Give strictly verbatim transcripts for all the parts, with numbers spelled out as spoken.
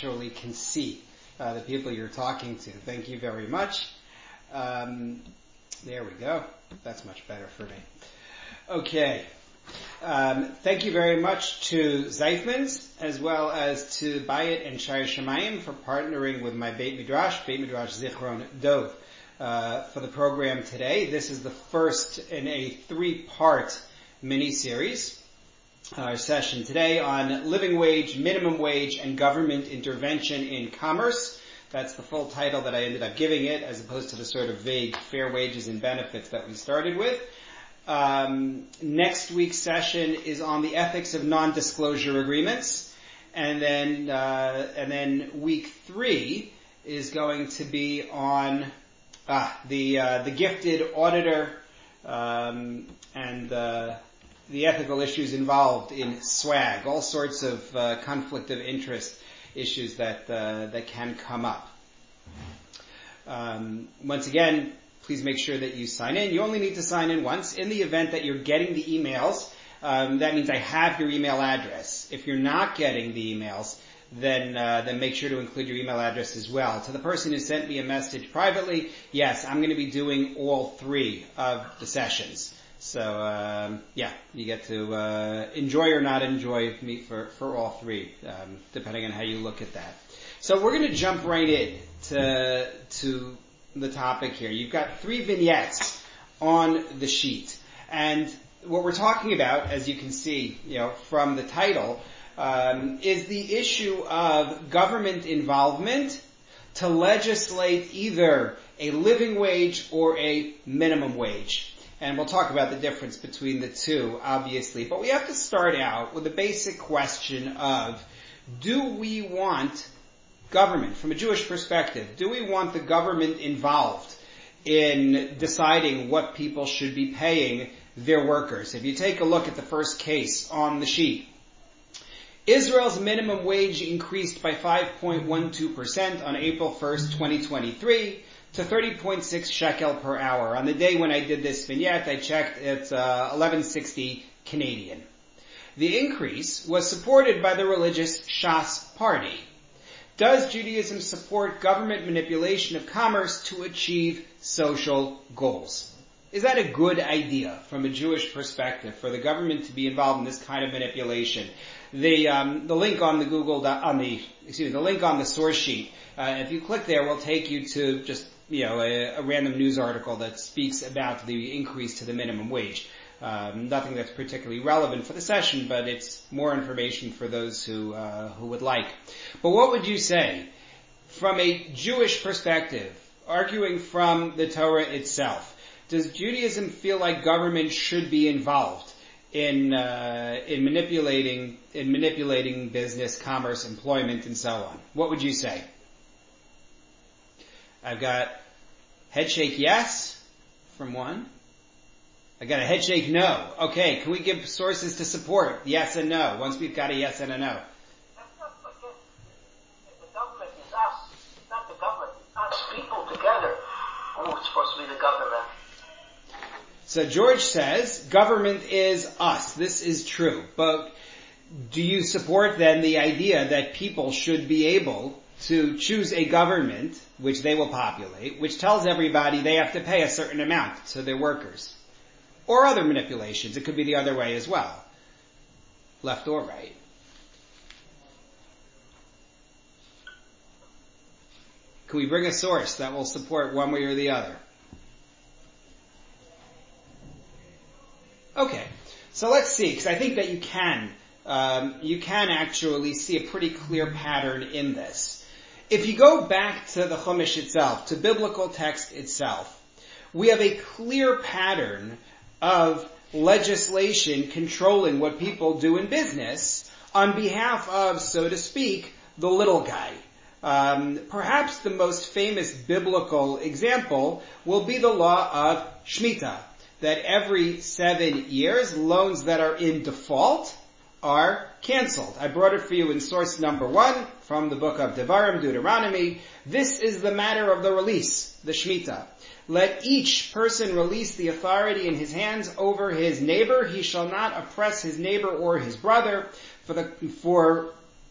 actually can see uh, the people you're talking to. Thank you very much. Um, there we go. That's much better for me. Okay. Um, thank you very much to Zeifmans, as well as to Bayit and Shai Shemayim for partnering with my Beit Midrash, Beit Midrash Zichron Dov, uh, for the program today. This is the first in a three-part mini-series. Our session today on living wage, minimum wage, and government intervention in commerce. That's the full title that I ended up giving it, as opposed to the sort of vague fair wages and benefits that we started with. Um, next week's session is on the ethics of non-disclosure agreements, and then uh, and then week three is going to be on ah, the uh, the gifted auditor um, and uh, the ethical issues involved in swag, all sorts of uh, conflict of interest issues that uh, that can come up. Um, once again, please make sure that you sign in. You only need to sign in once. In the event that you're getting the emails, um, that means I have your email address. If you're not getting the emails, then uh, then make sure to include your email address as well. To the person who sent me a message privately, yes, I'm going to be doing all three of the sessions. So, um, yeah, you get to uh, enjoy or not enjoy me for, for all three, um, depending on how you look at that. So we're going to jump right in to to the topic here. You've got three vignettes on the sheet, and what we're talking about, as you can see, you know, from the title, um, is the issue of government involvement to legislate either a living wage or a minimum wage. And we'll talk about the difference between the two, obviously. But we have to start out with the basic question of, do we want government, from a Jewish perspective, do we want the government involved in deciding what people should be paying their workers? If you take a look at the first case on the sheet, Israel's minimum wage increased by five point one two percent on April first, twenty twenty-three to thirty point six shekel per hour. On the day when I did this vignette, I checked, it's uh, eleven sixty Canadian. The increase was supported by the religious Shas party. Does Judaism support government manipulation of commerce to achieve social goals? Is that a good idea from a Jewish perspective for the government to be involved in this kind of manipulation? The um, the link on the Google on the excuse me the link on the source sheet. Uh, if you click there, will take you to just you know a, a random news article that speaks about the increase to the minimum wage. Um, nothing that's particularly relevant for the session, but it's more information for those who uh, who would like. But what would you say, from a Jewish perspective, arguing from the Torah itself? Does Judaism feel like government should be involved in uh, in manipulating in manipulating business, commerce, employment, and so on? What would you say? I've got head shake yes from one. I got a head shake no. Okay, can we give sources to support yes and no once we've got a yes and a no? Let's not forget, the government is us, not the government. It's us, people together, who are supposed to be the government. So George says, government is us. This is true. But do you support then the idea that people should be able to choose a government, which they will populate, which tells everybody they have to pay a certain amount to their workers? Or other manipulations. It could be the other way as well. Left or right. Can we bring a source that will support one way or the other? Okay. So let's see, because I think that you can, um, you can actually see a pretty clear pattern in this. If you go back to the Chumash itself, to biblical text itself, we have a clear pattern of legislation controlling what people do in business on behalf of, so to speak, the little guy. Um, perhaps the most famous biblical example will be the law of Shemitah, that every seven years, loans that are in default are canceled. I brought it for you in source number one from the book of Devarim, Deuteronomy. This is the matter of the release, the Shemitah. Let each person release the authority in his hands over his neighbor. He shall not oppress his neighbor or his brother, for the, for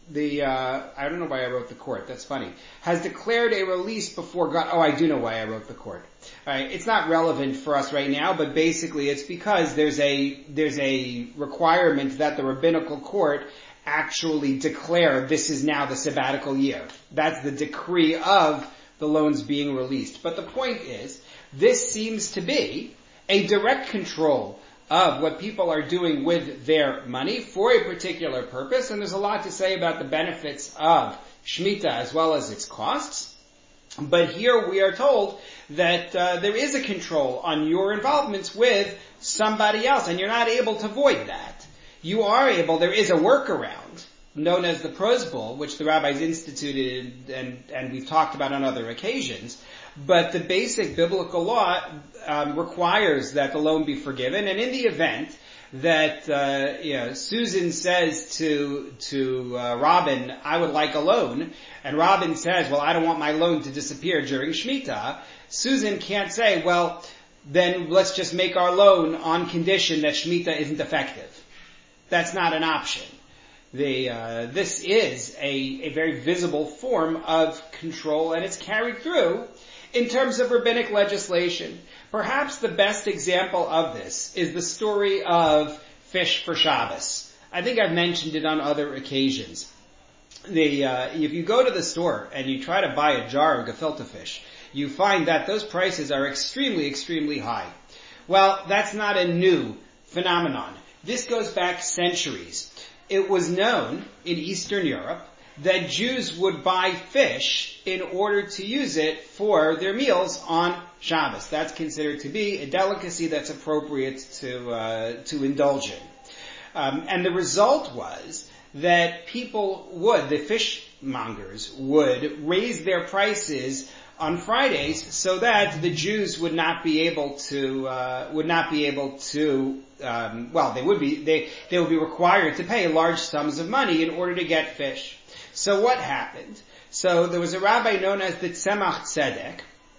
the, uh, I don't know why I wrote the court, that's funny, has declared a release before God. Oh, I do know why I wrote the court. Alright, it's not relevant for us right now, but basically it's because there's a, there's a requirement that the rabbinical court actually declare this is now the sabbatical year. That's the decree of the loans being released. But the point is, this seems to be a direct control of what people are doing with their money for a particular purpose, and there's a lot to say about the benefits of Shemitah as well as its costs. But here we are told that uh, there is a control on your involvements with somebody else, and you're not able to void that. You are able, there is a workaround known as the prosbul, which the rabbis instituted and, and we've talked about on other occasions. But the basic biblical law um, requires that the loan be forgiven, and in the event that uh, you know, Susan says to to uh, Robin, I would like a loan, and Robin says, well, I don't want my loan to disappear during Shemitah, Susan can't say, well, then let's just make our loan on condition that Shemitah isn't effective. That's not an option. The, uh, this is a, a very visible form of control, and it's carried through in terms of rabbinic legislation. Perhaps the best example of this is the story of fish for Shabbos. I think I've mentioned it on other occasions. The, uh, if you go to the store and you try to buy a jar of gefilte fish, you find that those prices are extremely, extremely high. Well, that's not a new phenomenon. This goes back centuries. It was known in Eastern Europe that Jews would buy fish in order to use it for their meals on Shabbos. That's considered to be a delicacy that's appropriate to uh, to indulge in. Um, and the result was that people would, the fishmongers would raise their prices on Fridays so that the Jews would not be able to uh, would not be able to um, well they would be they they would be required to pay large sums of money in order to get fish. So what happened? So there was a rabbi known as the Tzemach Tzedek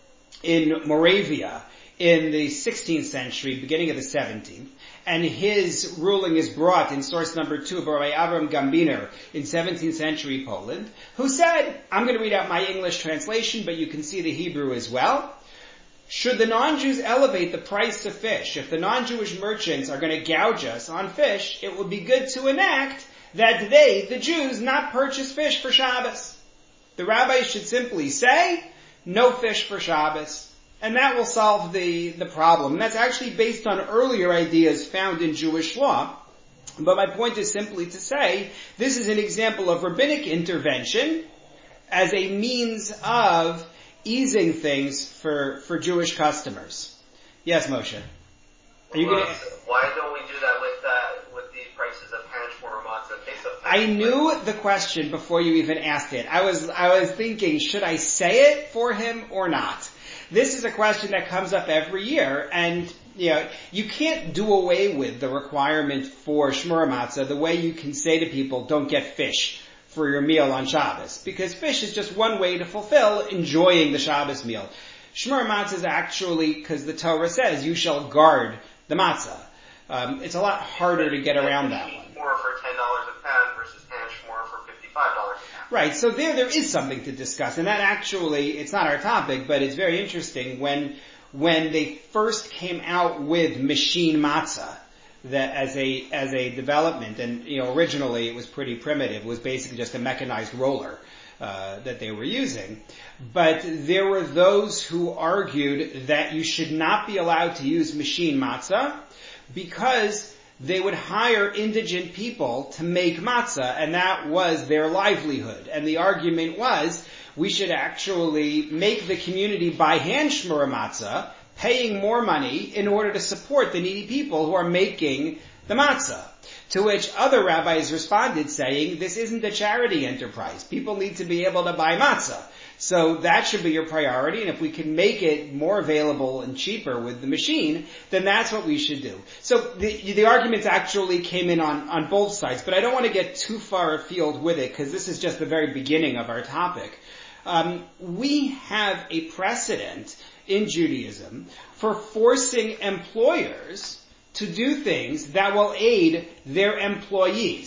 in Moravia in the sixteenth century, beginning of the seventeenth, and his ruling is brought in source number two by Rabbi Avram Gambiner in seventeenth century Poland, who said, I'm going to read out my English translation, but you can see the Hebrew as well. Should the non-Jews elevate the price of fish, if the non-Jewish merchants are going to gouge us on fish, it would be good to enact that they, the Jews, not purchase fish for Shabbos. The rabbis should simply say, no fish for Shabbos. And that will solve the, the problem. And that's actually based on earlier ideas found in Jewish law. But my point is simply to say, this is an example of rabbinic intervention as a means of easing things for, for Jewish customers. Yes, Moshe. Are you well, gonna... Why don't we do that with uh, with the prices of Hanshmore, Matzah, and Pesach? I knew the question before you even asked it. I was I was thinking, should I say it for him or not? This is a question that comes up every year, and you know, you can't do away with the requirement for Shmura Matzah the way you can say to people, don't get fish for your meal on Shabbos, because fish is just one way to fulfill enjoying the Shabbos meal. Shmura Matzah is actually, because the Torah says, you shall guard the matzah. Um, it's a lot harder to get around that one. More for ten dollars a pound versus Hanshmore for fifty-five dollars a pound. Right, so there, there is something to discuss, and that actually, it's not our topic, but it's very interesting. When, when they first came out with machine matzah, that as a, as a development, and, you know, originally it was pretty primitive, it was basically just a mechanized roller, uh, that they were using. But there were those who argued that you should not be allowed to use machine matzah because they would hire indigent people to make matzah, and that was their livelihood. And the argument was, we should actually make the community by hand shmura matzah, paying more money in order to support the needy people who are making the matzah. To which other rabbis responded saying, this isn't a charity enterprise. People need to be able to buy matzah. So that should be your priority, and if we can make it more available and cheaper with the machine, then that's what we should do. So the, the arguments actually came in on, on both sides, but I don't want to get too far afield with it, because this is just the very beginning of our topic. Um, we have a precedent in Judaism for forcing employers to do things that will aid their employees.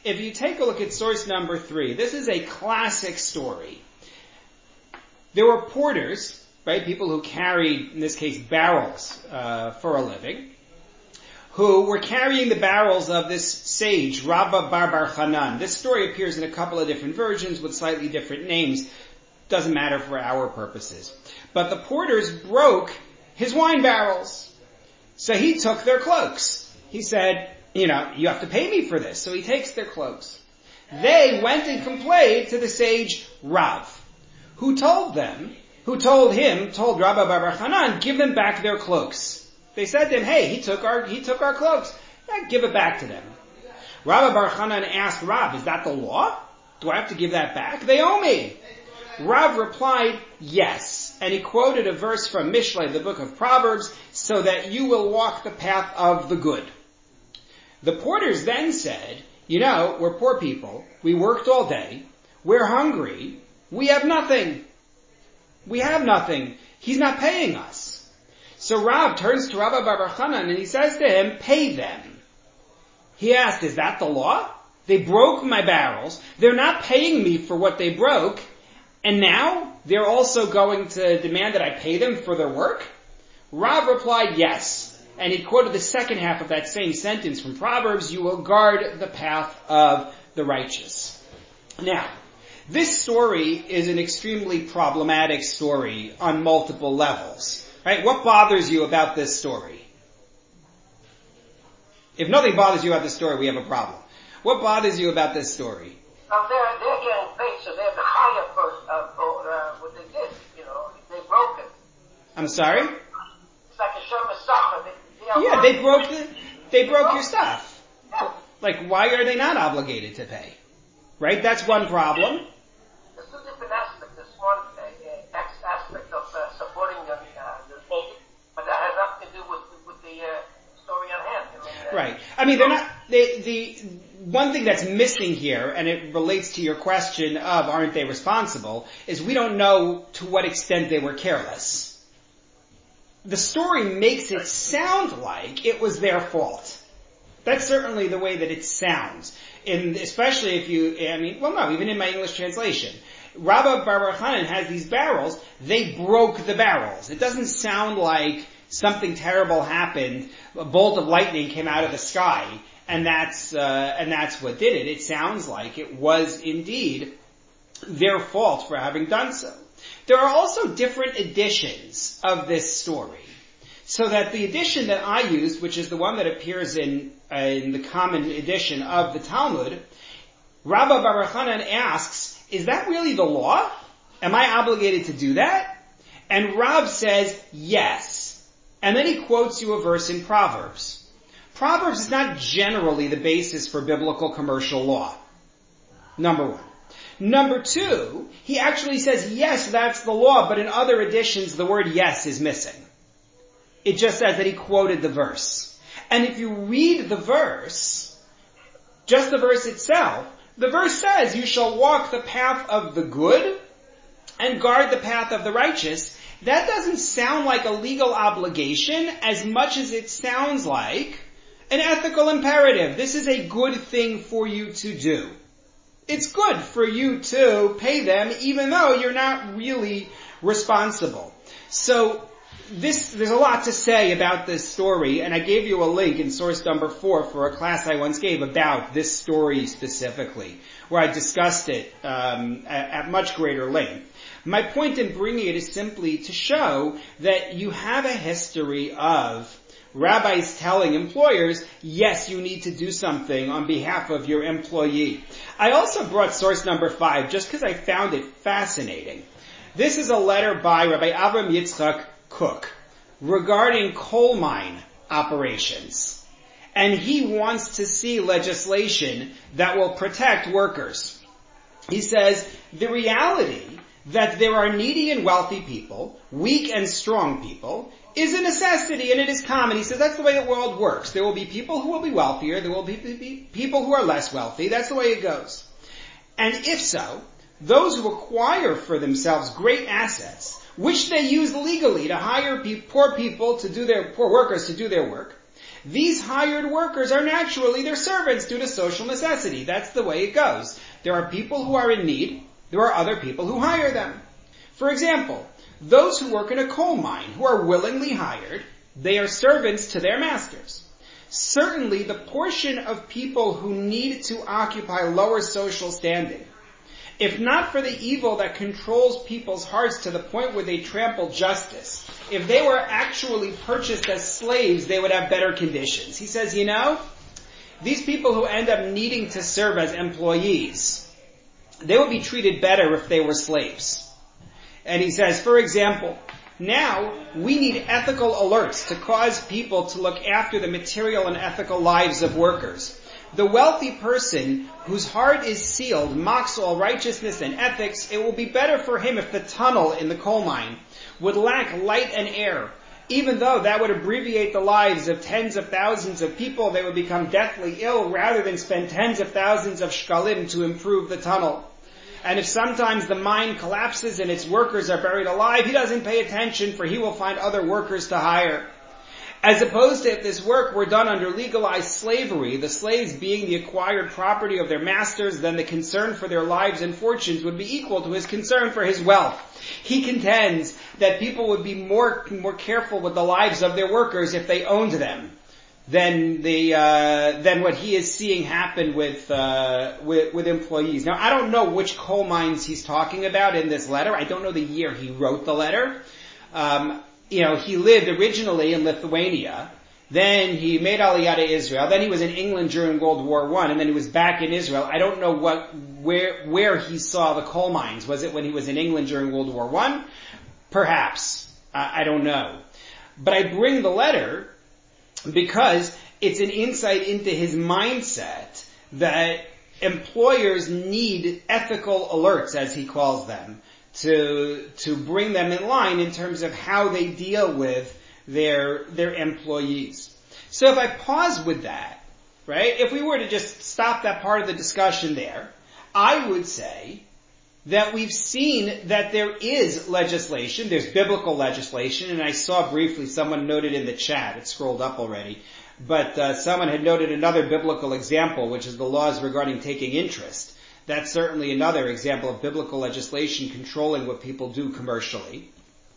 if you take a look at source number three, this is a classic story. There were porters, right, people who carried, in this case, barrels uh, for a living, who were carrying the barrels of this sage, Rabba Bar Bar Hanan. This story appears in a couple of different versions with slightly different names. Doesn't matter for our purposes. But the porters broke his wine barrels. So he took their cloaks. He said, you know, you have to pay me for this. So he takes their cloaks. They went and complained to the sage Rav, who told them, who told him, told Rabba Bar Bar Hanan, give them back their cloaks. They said to him, hey, he took our, he took our cloaks. Yeah, give it back to them. Rabba Bar Hanan asked Rav, is that the law? Do I have to give that back? They owe me. Rav replied, yes. And he quoted a verse from Mishlei, the book of Proverbs, so that you will walk the path of the good. The porters then said, you know, we're poor people. We worked all day. We're hungry. We have nothing. We have nothing. He's not paying us. So Rav turns to Rabba Bar Bar Hanan and he says to him, pay them. He asked, is that the law? They broke my barrels. They're not paying me for what they broke. And now they're also going to demand that I pay them for their work? Rav replied, yes. And he quoted the second half of that same sentence from Proverbs, you will guard the path of the righteous. Now, this story is an extremely problematic story on multiple levels. Right? What bothers you about this story? If nothing bothers you about this story, we have a problem. What bothers you about this story? Now they're, they're getting paid, so they have to hire for, uh, for uh, what they did, you know, they broke it. I'm sorry? It's like a Shem Masama. They, they yeah, they broke the, they broke your stuff. Yeah. Like, why are they not obligated to pay? Right? That's one problem. There's two different aspects. There's one uh, X aspect of uh, supporting the, uh, the baby, but that has nothing to do with, with the uh, story on hand. I mean, uh, right. I mean, they're not, they, the, one thing that's missing here, and it relates to your question of aren't they responsible, is we don't know to what extent they were careless. The story makes it sound like it was their fault. That's certainly the way that it sounds. In, especially if you, I mean, well no, even in my English translation. Rabba Bar Bar Hanan has these barrels, they broke the barrels. It doesn't sound like something terrible happened, a bolt of lightning came out of the sky, and that's, uh, and that's what did it. It sounds like it was indeed their fault for having done so. There are also different editions of this story. So that the edition that I used, which is the one that appears in, uh, in the common edition of the Talmud, Rabba Bar Bar Hanan asks, is that really the law? Am I obligated to do that? And Rav says, yes. And then he quotes you a verse in Proverbs. Proverbs is not generally the basis for biblical commercial law. Number one. Number two, he actually says, yes, that's the law, but in other editions, the word yes is missing. It just says that he quoted the verse. And if you read the verse, just the verse itself, the verse says, you shall walk the path of the good and guard the path of the righteous. That doesn't sound like a legal obligation as much as it sounds like an ethical imperative. This is a good thing for you to do. It's good for you to pay them even though you're not really responsible. So this, there's a lot to say about this story, and I gave you a link in source number four for a class I once gave about this story specifically, where I discussed it um, at, at much greater length. My point in bringing it is simply to show that you have a history of rabbis telling employers, yes, you need to do something on behalf of your employee. I also brought source number five just because I found it fascinating. This is a letter by Rabbi Avram Yitzchak Cook regarding coal mine operations. And he wants to see legislation that will protect workers. He says, the reality that there are needy and wealthy people, weak and strong people, is a necessity and it is common. He says that's the way the world works. There will be people who will be wealthier, there will be people who are less wealthy. That's the way it goes. And if so, those who acquire for themselves great assets, which they use legally to hire pe- poor people to do their, poor workers to do their work, These hired workers are naturally their servants due to social necessity. That's the way it goes. There are people who are in need. There are other people who hire them. For example, those who work in a coal mine who are willingly hired, they are servants to their masters. Certainly, the portion of people who need to occupy lower social standing, if not for the evil that controls people's hearts to the point where they trample justice, if they were actually purchased as slaves, they would have better conditions. He says, you know, these people who end up needing to serve as employees, they would be treated better if they were slaves. And he says, for example, now we need ethical alerts to cause people to look after the material and ethical lives of workers. The wealthy person whose heart is sealed mocks all righteousness and ethics. It will be better for him if the tunnel in the coal mine would lack light and air. Even though that would abbreviate the lives of tens of thousands of people, they would become deathly ill rather than spend tens of thousands of shkalim to improve the tunnel. And if sometimes the mine collapses and its workers are buried alive, he doesn't pay attention, for he will find other workers to hire. As opposed to if this work were done under legalized slavery, the slaves being the acquired property of their masters, then the concern for their lives and fortunes would be equal to his concern for his wealth. He contends that people would be more, more careful with the lives of their workers if they owned them than the, uh, than what he is seeing happen with, uh, with, with employees. Now, I don't know which coal mines he's talking about in this letter. I don't know the year he wrote the letter. Um, You know, he lived originally in Lithuania, then he made Aliyah to Israel, then he was in England during World War One, and then he was back in Israel. I don't know what, where, where he saw the coal mines. Was it when he was in England during World War One? Perhaps. I, I don't know. But I bring the letter because it's an insight into his mindset that employers need ethical alerts, as he calls them, to to bring them in line in terms of how they deal with their their employees. So if I pause with that, right, if we were to just stop that part of the discussion there, I would say that we've seen that there is legislation, there's biblical legislation, and I saw briefly someone noted in the chat, it scrolled up already, but uh, someone had noted another biblical example, which is the laws regarding taking interest. That's certainly another example of biblical legislation controlling what people do commercially.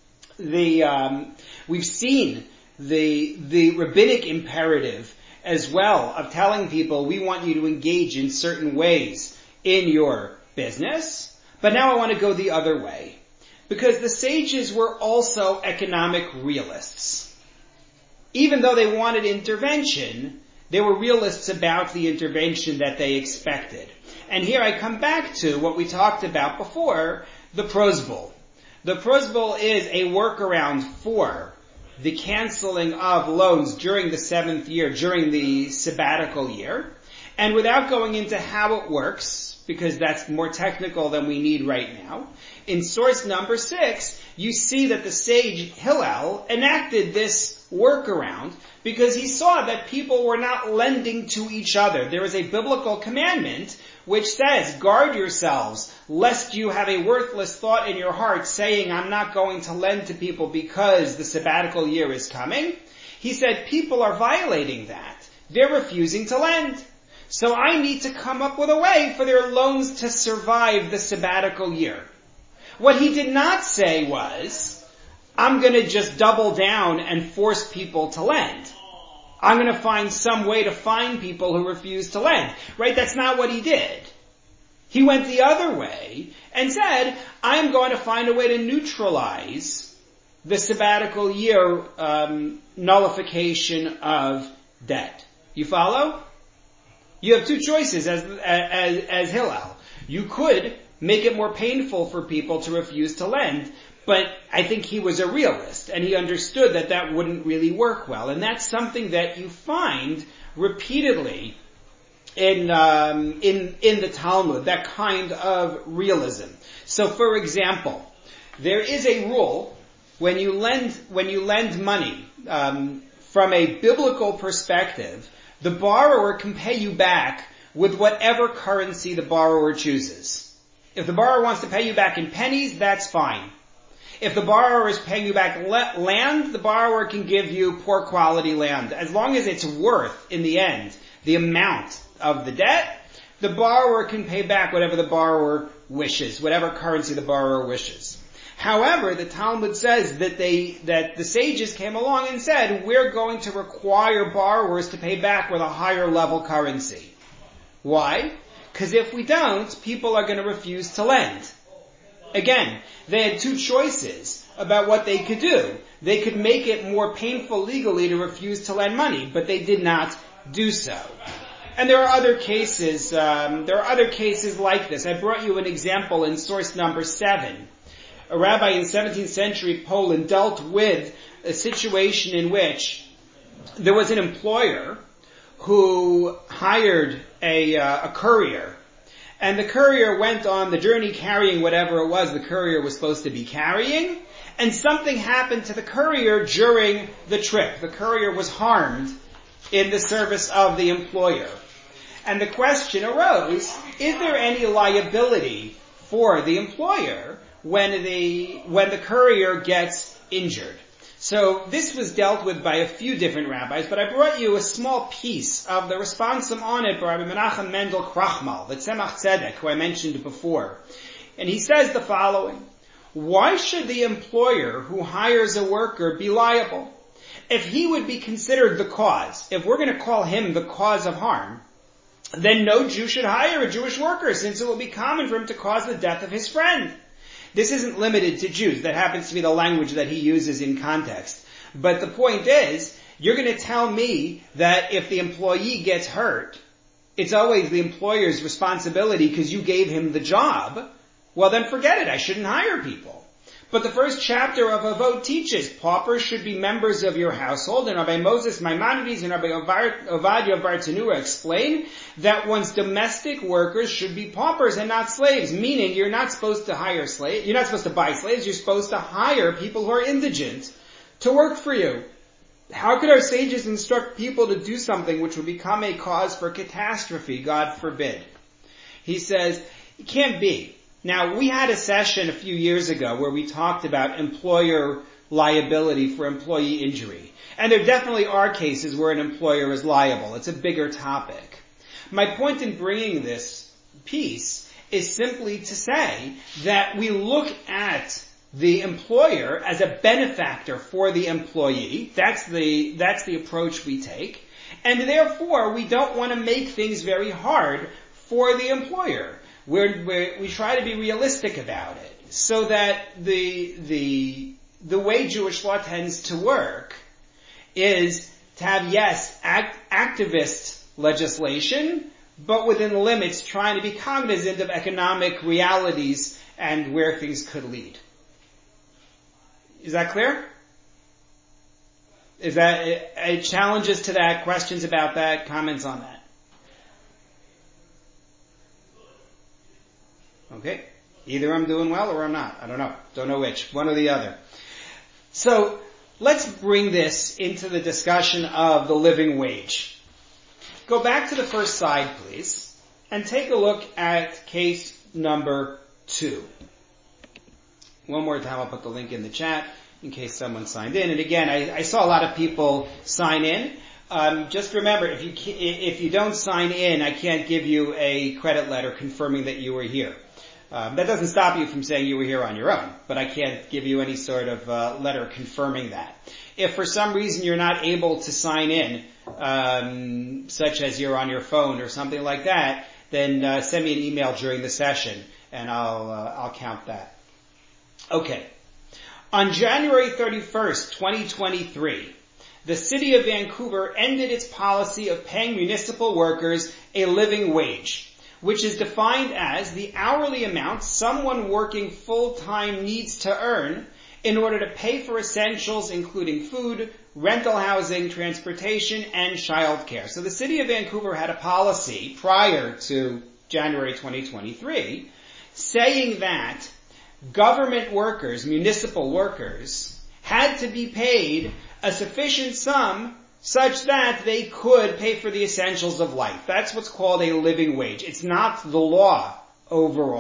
The um, we've seen the the rabbinic imperative as well of telling people we want you to engage in certain ways in your business. But now I want to go the other way, because the sages were also economic realists. Even though they wanted intervention, they were realists about the intervention that they expected. And here I come back to what we talked about before, the prosbul. The prosbul is a workaround for the canceling of loans during the seventh year, during the sabbatical year. And without going into how it works, because that's more technical than we need right now, in source number six, you see that the sage Hillel enacted this workaround because he saw that people were not lending to each other. There is a biblical commandment which says, guard yourselves, lest you have a worthless thought in your heart saying, I'm not going to lend to people because the sabbatical year is coming. He said, people are violating that. They're refusing to lend. So I need to come up with a way for their loans to survive the sabbatical year. What he did not say was, I'm going to just double down and force people to lend. I'm going to find some way to find people who refuse to lend. Right? That's not what he did. He went the other way and said, I'm going to find a way to neutralize the sabbatical year um, nullification of debt. You follow? You have two choices as, as, as Hillel. You could make it more painful for people to refuse to lend, but I think he was a realist, and he understood that that wouldn't really work well. And that's something that you find repeatedly in um, in in the Talmud, that kind of realism. So, for example, there is a rule when you lend when you lend money um, from a biblical perspective. The borrower can pay you back with whatever currency the borrower chooses. If the borrower wants to pay you back in pennies, that's fine. If the borrower is paying you back le- land, the borrower can give you poor quality land. As long as it's worth, in the end, the amount of the debt, the borrower can pay back whatever the borrower wishes, whatever currency the borrower wishes. However, the Talmud says that they, that the sages came along and said, we're going to require borrowers to pay back with a higher level currency. Why? Because if we don't, people are going to refuse to lend. Again, they had two choices about what they could do. They could make it more painful legally to refuse to lend money, but they did not do so. And there are other cases, um, there are other cases like this. I brought you an example in source number seven. A rabbi in seventeenth century Poland dealt with a situation in which there was an employer who hired a, uh, a courier, and the courier went on the journey carrying whatever it was the courier was supposed to be carrying, and something happened to the courier during the trip. The courier was harmed in the service of the employer. And the question arose, is there any liability for the employer when the, when the courier gets injured? So this was dealt with by a few different rabbis, but I brought you a small piece of the responsum on it by Rabbi Menachem Mendel Krachmal, the Tzemach Tzedek, who I mentioned before. And he says the following: why should the employer who hires a worker be liable? If he would be considered the cause, if we're going to call him the cause of harm, then no Jew should hire a Jewish worker, since it will be common for him to cause the death of his friend. This isn't limited to Jews. That happens to be the language that he uses in context. But the point is, you're going to tell me that if the employee gets hurt, it's always the employer's responsibility because you gave him the job. Well, then forget it. I shouldn't hire people. But the first chapter of Avot teaches paupers should be members of your household, and Rabbi Moses Maimonides and Rabbi Ovadia of Bartanura explain that one's domestic workers should be paupers and not slaves, meaning you're not supposed to hire slaves, you're not supposed to buy slaves, you're supposed to hire people who are indigent to work for you. How could our sages instruct people to do something which would become a cause for catastrophe, God forbid? He says, it can't be. Now, we had a session a few years ago where we talked about employer liability for employee injury. And there definitely are cases where an employer is liable. It's a bigger topic. My point in bringing this piece is simply to say that we look at the employer as a benefactor for the employee. That's the, that's the approach we take. And therefore, we don't want to make things very hard for the employer. We're, we're, we try to be realistic about it, so that the the the way Jewish law tends to work is to have, yes, act, activist legislation, but within limits, trying to be cognizant of economic realities and where things could lead. Is that clear? Is that uh, challenges to that? Questions about that? Comments on that? Okay. Either I'm doing well or I'm not. I don't know. Don't know which. One or the other. So, let's bring this into the discussion of the living wage. Go back to the first slide, please, and take a look at case number two. One more time, I'll put the link in the chat in case someone signed in. And again, I, I saw a lot of people sign in. Um, just remember, if you if you don't sign in, I can't give you a credit letter confirming that you were here. Um, that doesn't stop you from saying you were here on your own, but I can't give you any sort of uh, letter confirming that. If for some reason you're not able to sign in, um, such as you're on your phone or something like that, then uh, send me an email during the session, and I'll uh, I'll count that. Okay. On January thirty-first, twenty twenty-three, the city of Vancouver ended its policy of paying municipal workers a living wage, which is defined as the hourly amount someone working full-time needs to earn in order to pay for essentials including food, rental housing, transportation, and childcare. So the city of Vancouver had a policy prior to January twenty twenty-three saying that government workers, municipal workers, had to be paid a sufficient sum such that they could pay for the essentials of life. That's what's called a living wage. It's not the law overall,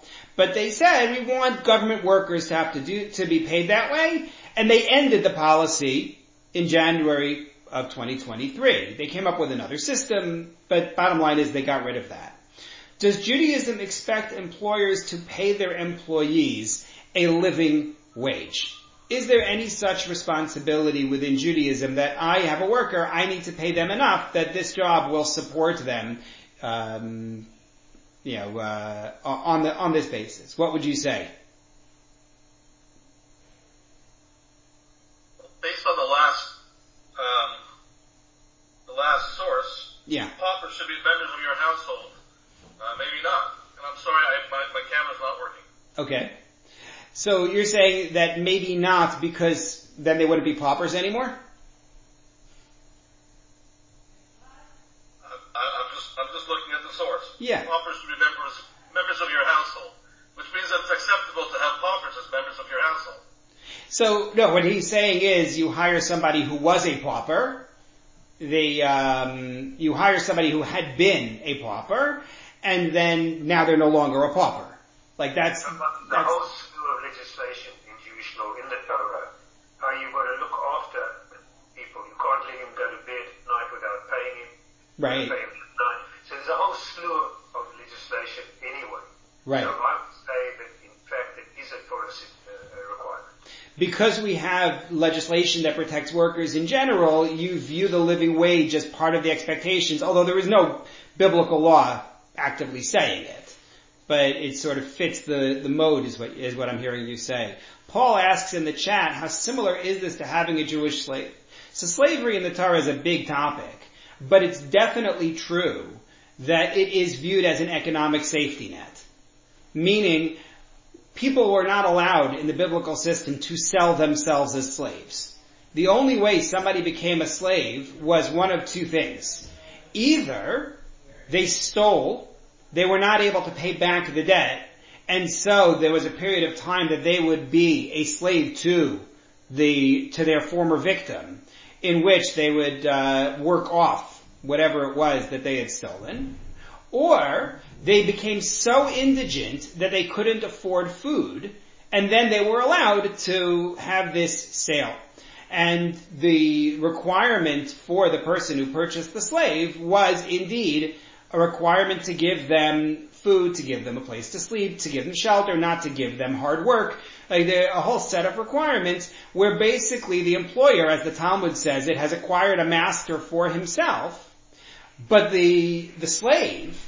But they said, we want government workers to have to do, to be paid that way, and they ended the policy in January of twenty twenty-three. They came up with another system, but bottom line is they got rid of that. Does Judaism expect employers to pay their employees a living wage? Is there any such responsibility within Judaism that I have a worker, I need to pay them enough that this job will support them, um, you know, uh, on the on this basis? What would you say? Based on the last um, the last source, yeah, paupers should be members of your household. Uh, maybe not. And I'm sorry, I, my my camera's not working. Okay. So you're saying that maybe not because then they wouldn't be paupers anymore? I, I'm just I'm just looking at the source. Yeah. Paupers should be members members of your household, which means that it's acceptable to have paupers as members of your household. So no, what he's saying is you hire somebody who was a pauper. They um, you hire somebody who had been a pauper, and then now they're no longer a pauper. Like that's the that's. whole slew of legislation in Jewish law, in the Torah, how you've got to look after people. You can't let him go to bed at night without paying him. Right. Pay him at night. So there's a whole slew of, of legislation anyway. Right. So I would say that in fact it is a Torah uh, requirement. Because we have legislation that protects workers in general, you view the living wage as part of the expectations, although there is no biblical law actively saying it. But it sort of fits the, the mode is what, is what I'm hearing you say. Paul asks in the chat, how similar is this to having a Jewish slave? So slavery in the Torah is a big topic, but it's definitely true that it is viewed as an economic safety net. Meaning, people were not allowed in the biblical system to sell themselves as slaves. The only way somebody became a slave was one of two things. Either they stole, they were not able to pay back the debt, and so there was a period of time that they would be a slave to the to their former victim, in which they would uh, work off whatever it was that they had stolen, or they became so indigent that they couldn't afford food, and then they were allowed to have this sale. And the requirement for the person who purchased the slave was indeed a requirement to give them food, to give them a place to sleep, to give them shelter, not to give them hard work. Like there, a whole set of requirements where basically the employer, as the Talmud says, it has acquired a master for himself, but the the slave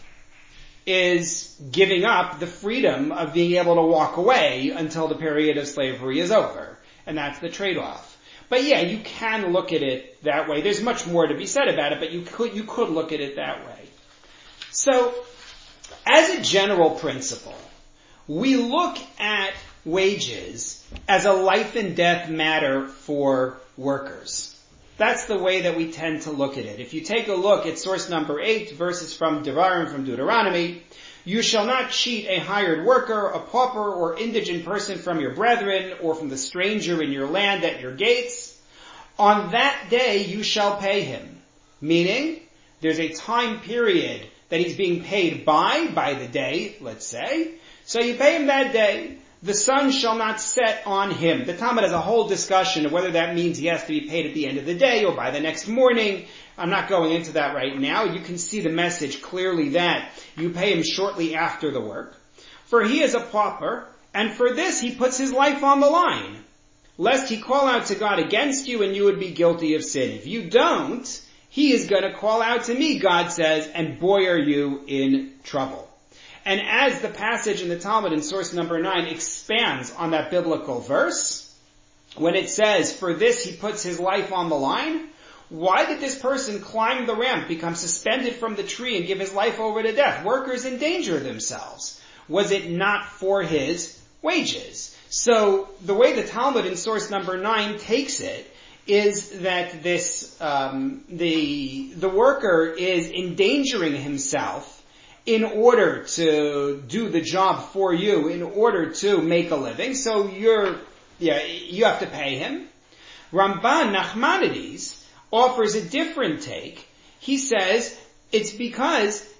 is giving up the freedom of being able to walk away until the period of slavery is over. And that's the trade-off. But yeah, you can look at it that way. There's much more to be said about it, but you could you could look at it that way. So, as a general principle, we look at wages as a life and death matter for workers. That's the way that we tend to look at it. If you take a look at source number eight, verses from Devarim, from Deuteronomy, you shall not cheat a hired worker, a pauper, or indigent person from your brethren, or from the stranger in your land at your gates. On that day you shall pay him. Meaning, there's a time period that he's being paid by, by the day, let's say. So you pay him that day. The sun shall not set on him. The Talmud has a whole discussion of whether that means he has to be paid at the end of the day or by the next morning. I'm not going into that right now. You can see the message clearly that you pay him shortly after the work. For he is a pauper, and for this he puts his life on the line, lest he call out to God against you and you would be guilty of sin. If you don't, he is going to call out to me, God says, and boy are you in trouble. And as the passage in the Talmud in source number nine expands on that biblical verse, when it says, for this he puts his life on the line, why did this person climb the ramp, become suspended from the tree, and give his life over to death? Workers endanger themselves. Was it not for his wages? So the way the Talmud in source number nine takes it is that this um, the the worker is endangering himself in order to do the job for you, in order to make a living. So you're yeah you have to pay him. Ramban Nachmanides offers a different take. He says it's because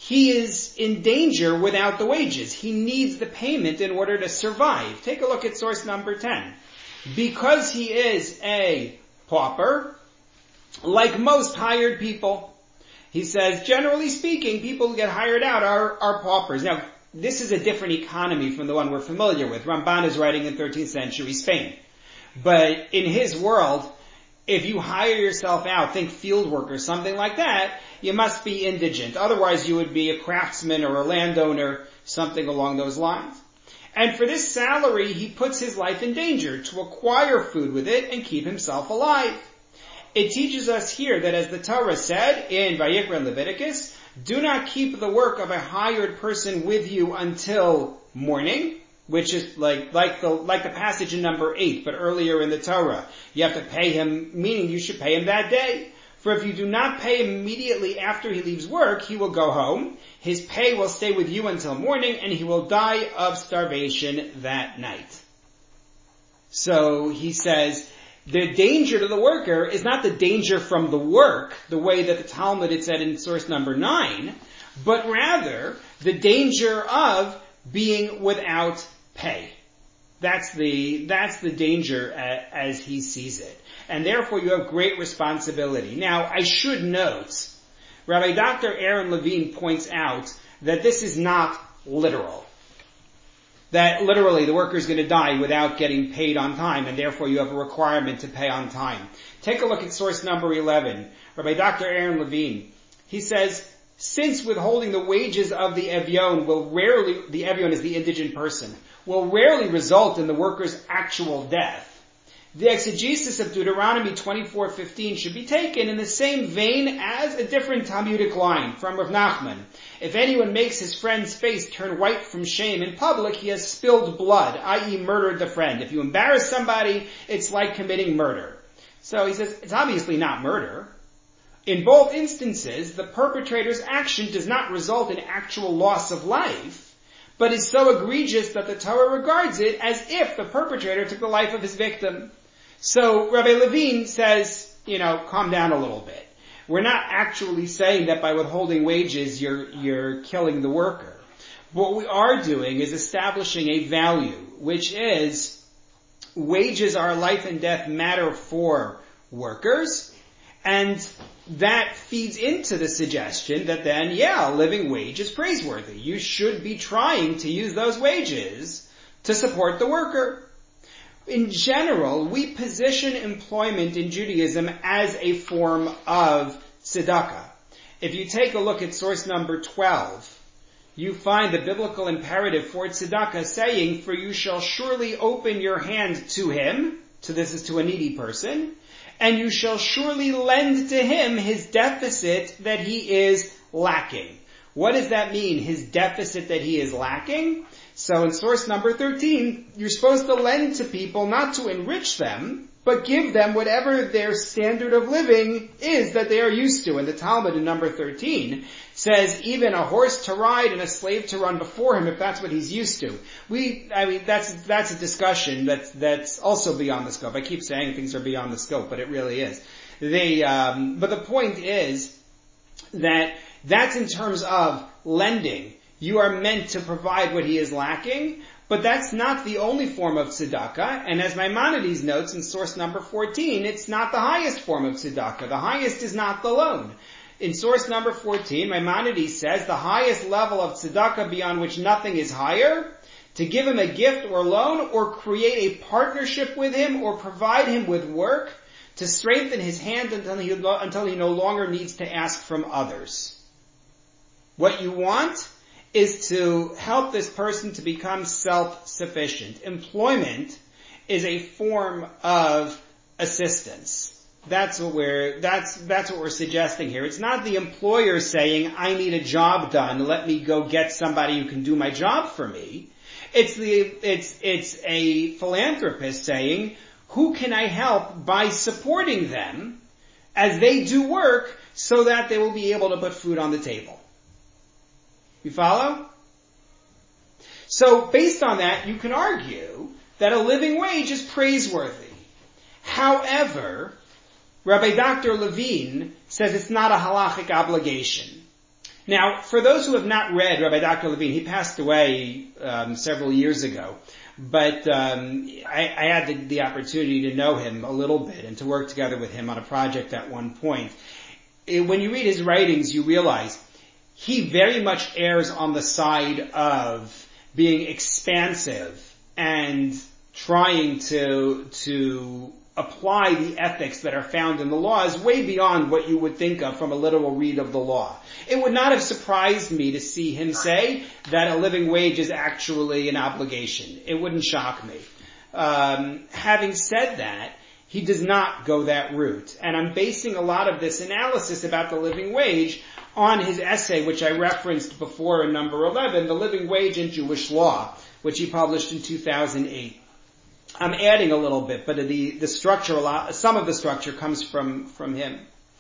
he is in danger without the wages. He needs the payment in order to survive. Take a look at source number ten. Because he is a pauper, like most hired people, he says, generally speaking, people who get hired out are, are paupers. Now, this is a different economy from the one we're familiar with. Ramban is writing in thirteenth century Spain. But in his world, if you hire yourself out, think field worker, something like that, you must be indigent. Otherwise you would be a craftsman or a landowner, something along those lines. And for this salary, he puts his life in danger to acquire food with it and keep himself alive. It teaches us here that as the Torah said in Vayikra and Leviticus, do not keep the work of a hired person with you until morning, which is like, like the, like the passage in number eight, but earlier in the Torah. You have to pay him, meaning you should pay him that day. For if you do not pay him immediately after he leaves work, he will go home. His pay will stay with you until morning, and he will die of starvation that night. So he says, the danger to the worker is not the danger from the work, the way that the Talmud had said in source number nine, but rather the danger of being without pay. That's the, that's the danger as he sees it. And therefore you have great responsibility. Now, I should note, Rabbi Doctor Aaron Levine points out that this is not literal. That literally the worker is going to die without getting paid on time, and therefore you have a requirement to pay on time. Take a look at source number eleven. Rabbi Doctor Aaron Levine, he says, since withholding the wages of the Evyon will rarely, the Evyon is the indigent person, will rarely result in the worker's actual death, the exegesis of Deuteronomy twenty-four fifteen should be taken in the same vein as a different Talmudic line from Rav Nachman. If anyone makes his friend's face turn white from shame in public, he has spilled blood, that is murdered the friend. If you embarrass somebody, it's like committing murder. So he says, it's obviously not murder. In both instances, the perpetrator's action does not result in actual loss of life, but is so egregious that the Torah regards it as if the perpetrator took the life of his victim. So Rabbi Levine says, you know, calm down a little bit. We're not actually saying that by withholding wages you're, you're killing the worker. What we are doing is establishing a value, which is wages are a life and death matter for workers, and that feeds into the suggestion that then, yeah, a living wage is praiseworthy. You should be trying to use those wages to support the worker. In general, we position employment in Judaism as a form of tzedakah. If you take a look at source number twelve, you find the biblical imperative for tzedakah saying, for you shall surely open your hand to him, so this is to a needy person, and you shall surely lend to him his deficit that he is lacking. What does that mean, his deficit that he is lacking? So in source number thirteen, you're supposed to lend to people not to enrich them, but give them whatever their standard of living is that they are used to. And the Talmud in number thirteen says even a horse to ride and a slave to run before him if that's what he's used to. We, I mean, that's, that's a discussion that's, that's also beyond the scope. I keep saying things are beyond the scope, but it really is. They, um, but the point is that that's in terms of lending. You are meant to provide what he is lacking, but that's not the only form of tzedakah. And as Maimonides notes in source number fourteen, it's not the highest form of tzedakah. The highest is not the loan. In source number fourteen, Maimonides says the highest level of tzedakah beyond which nothing is higher, to give him a gift or loan or create a partnership with him or provide him with work to strengthen his hand until he, until he no longer needs to ask from others. What you want is to help this person to become self-sufficient. Employment is a form of assistance. That's what we're, that's, that's what we're suggesting here. It's not the employer saying, I need a job done, let me go get somebody who can do my job for me. It's the, it's, it's a philanthropist saying, who can I help by supporting them as they do work so that they will be able to put food on the table. You follow? So based on that, you can argue that a living wage is praiseworthy. However, Rabbi Doctor Levine says it's not a halachic obligation. Now, for those who have not read Rabbi Doctor Levine, he passed away um, several years ago, but um, I, I had the, the opportunity to know him a little bit and to work together with him on a project at one point. It, when you read his writings, you realize he very much errs on the side of being expansive and trying to to apply the ethics that are found in the laws way beyond what you would think of from a literal read of the law. It would not have surprised me to see him say that a living wage is actually an obligation. It wouldn't shock me. Um, having said that, he does not go that route. And I'm basing a lot of this analysis about the living wage on his essay, which I referenced before in number eleven, The Living Wage in Jewish Law, which he published in two thousand eight. I'm adding a little bit, but the, the structure, a lot, some of the structure comes from, from him.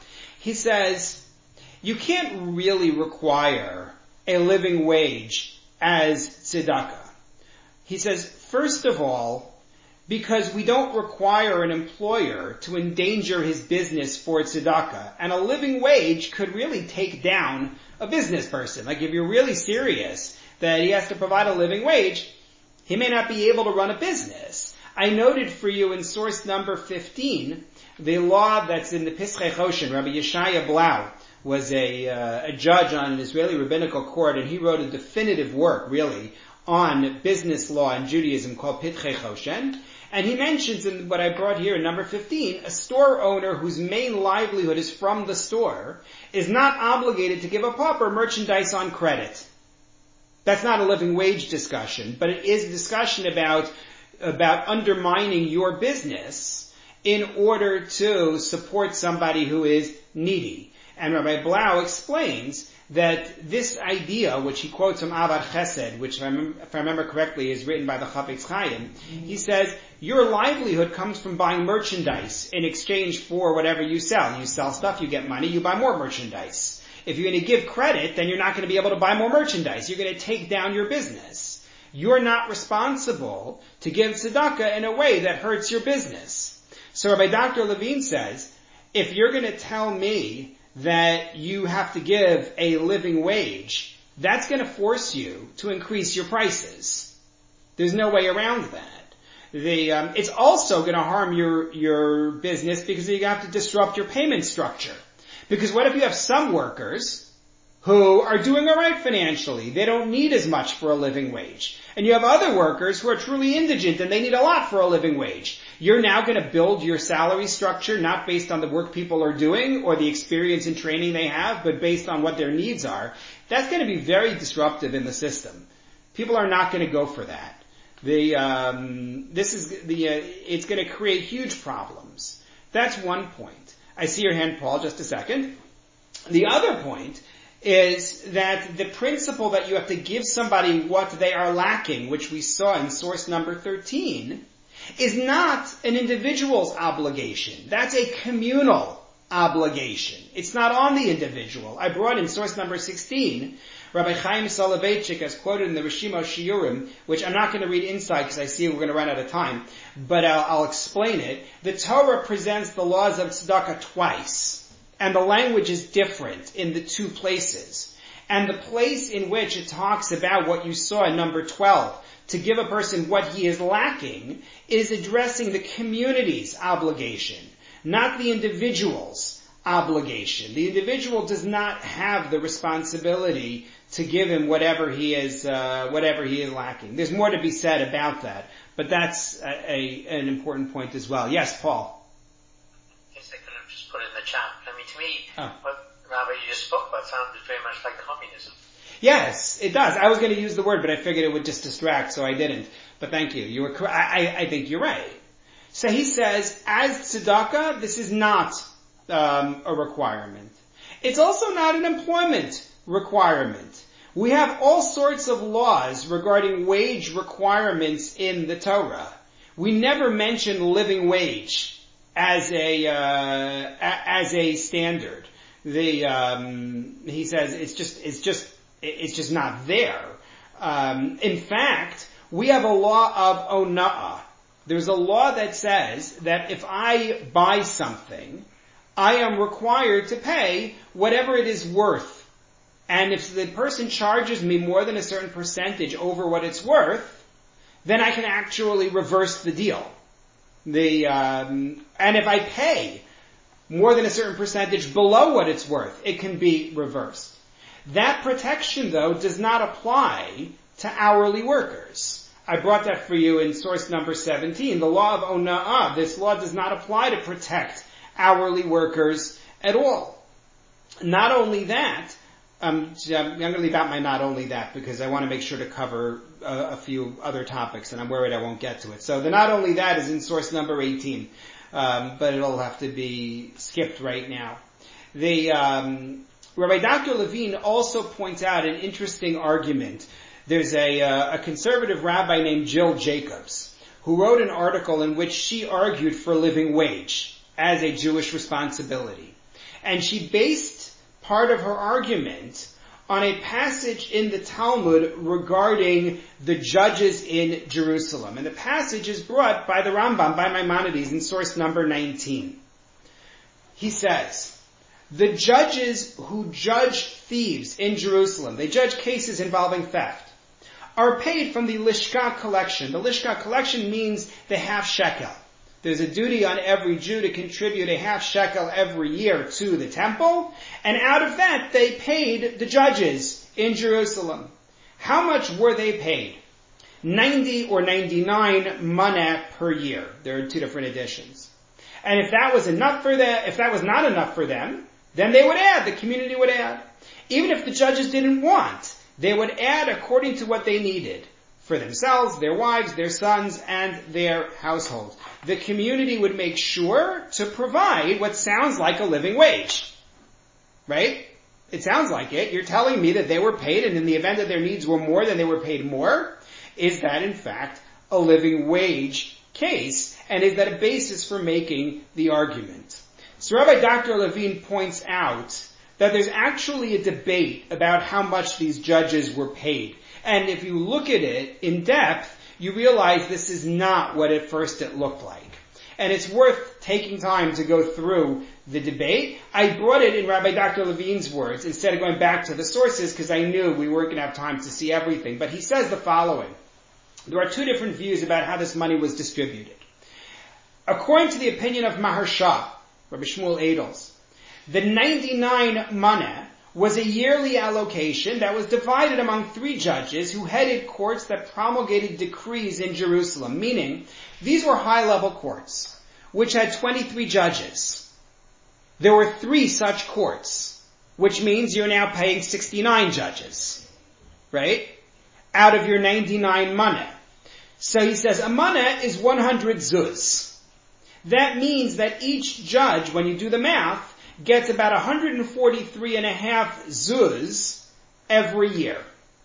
He says, you can't really require a living wage as tzedakah. He says, first of all, because we don't require an employer to endanger his business for tzedakah, and a living wage could really take down a business person. Like if you're really serious that he has to provide a living wage, he may not be able to run a business. I noted for you in source number fifteen, the law that's in the Pischei Choshen. Rabbi Yeshaya Blau was a, uh, a judge on an Israeli rabbinical court, and he wrote a definitive work, really, on business law in Judaism called Pischei Choshen. And he mentions in what I brought here in number fifteen, a store owner whose main livelihood is from the store is not obligated to give a pauper merchandise on credit. That's not a living wage discussion, but it is a discussion about about undermining your business in order to support somebody who is needy. And Rabbi Blau explains that this idea, which he quotes from Avad Chesed, which if I, remember, if I remember correctly is written by the Chafetz Chaim, he says, your livelihood comes from buying merchandise in exchange for whatever you sell. You sell stuff, you get money, you buy more merchandise. If you're going to give credit, then you're not going to be able to buy more merchandise. You're going to take down your business. You're not responsible to give tzedakah in a way that hurts your business. So Rabbi Doctor Levine says, if you're going to tell me that you have to give a living wage, that's going to force you to increase your prices. There's no way around that. The, um, it's also going to harm your, your business because you have to disrupt your payment structure. Because what if you have some workers who are doing all right financially? They don't need as much for a living wage. And you have other workers who are truly indigent and they need a lot for a living wage. You're now going to build your salary structure not based on the work people are doing or the experience and training they have, but based on what their needs are. That's going to be very disruptive in the system. People are not going to go for that. The, um, this is the, uh, it's going to create huge problems. That's one point. I see your hand, Paul, just a second. The other point is that the principle that you have to give somebody what they are lacking, which we saw in source number thirteen, is not an individual's obligation. That's a communal obligation. It's not on the individual. I brought in source number sixteen, Rabbi Chaim Soloveitchik, as quoted in the Rishimo Shiurim, which I'm not going to read inside because I see we're going to run out of time, but I'll, I'll explain it. The Torah presents the laws of tzedakah twice. And the language is different in the two places. And the place in which it talks about what you saw in number twelve, to give a person what he is lacking, is addressing the community's obligation, not the individual's obligation. The individual does not have the responsibility to give him whatever he is, uh, whatever he is lacking. There's more to be said about that, but that's a, a, an important point as well. Yes, Paul. Yes, I could have just put it in the chat. I mean, to me, oh. what Rabbi you just spoke about sounded very much like communism. Yes, it does. I was going to use the word, but I figured it would just distract, so I didn't. But thank you. You were correct. I, I think you're right. So he says, as tzedakah, this is not um, a requirement. It's also not an employment requirement. We have all sorts of laws regarding wage requirements in the Torah. We never mention living wage as a uh, as a standard. The um, he says it's just it's just it's just not there. Um, in fact, we have a law of ona'ah. There's a law that says that if I buy something, I am required to pay whatever it is worth. and if the person charges me more than a certain percentage over what it's worth, then I can actually reverse the deal. The um, and if I pay more than a certain percentage below what it's worth, it can be reversed. That protection, though, does not apply to hourly workers. I brought that for you in source number seventeen. The law of ona'ah, this law does not apply to protect hourly workers at all. Not only that, um, I'm going to leave out my not only that because I want to make sure to cover a, a few other topics, and I'm worried I won't get to it. So the not only that is in source number eighteen, um, but it'll have to be skipped right now. The um, Rabbi Doctor Levine also points out an interesting argument. There's a, uh, a conservative rabbi named Jill Jacobs who wrote an article in which she argued for living wage as a Jewish responsibility. And she based part of her argument on a passage in the Talmud regarding the judges in Jerusalem. And the passage is brought by the Rambam, by Maimonides, in source number nineteen. He says, the judges who judge thieves in Jerusalem, they judge cases involving theft, are paid from the Lishka collection. The Lishka collection means the half shekel. There's a duty on every Jew to contribute a half shekel every year to the temple, and out of that they paid the judges in Jerusalem. How much were they paid? ninety or ninety-nine maneh per year. There are two different editions. And if that was enough for them, if that was not enough for them, then they would add, the community would add. Even if the judges didn't want, they would add according to what they needed for themselves, their wives, their sons, and their households. The community would make sure to provide what sounds like a living wage. Right? It sounds like it. You're telling me that they were paid, and in the event that their needs were more than they were paid more, is that in fact a living wage case? And is that a basis for making the argument? So Rabbi Doctor Levine points out that there's actually a debate about how much these judges were paid. And if you look at it in depth, you realize this is not what at first it looked like. And it's worth taking time to go through the debate. I brought it in Rabbi Doctor Levine's words instead of going back to the sources because I knew we weren't going to have time to see everything. But he says the following. There are two different views about how this money was distributed. According to the opinion of Maharsha, Rabbi Shmuel Edels, the ninety-nine maneh was a yearly allocation that was divided among three judges who headed courts that promulgated decrees in Jerusalem, meaning these were high-level courts, which had twenty-three judges. There were three such courts, which means you're now paying sixty-nine judges, right? Out of your ninety-nine maneh. So he says, a maneh is one hundred zuz. That means that each judge, when you do the math, gets about one hundred forty-three and a half zuz every year.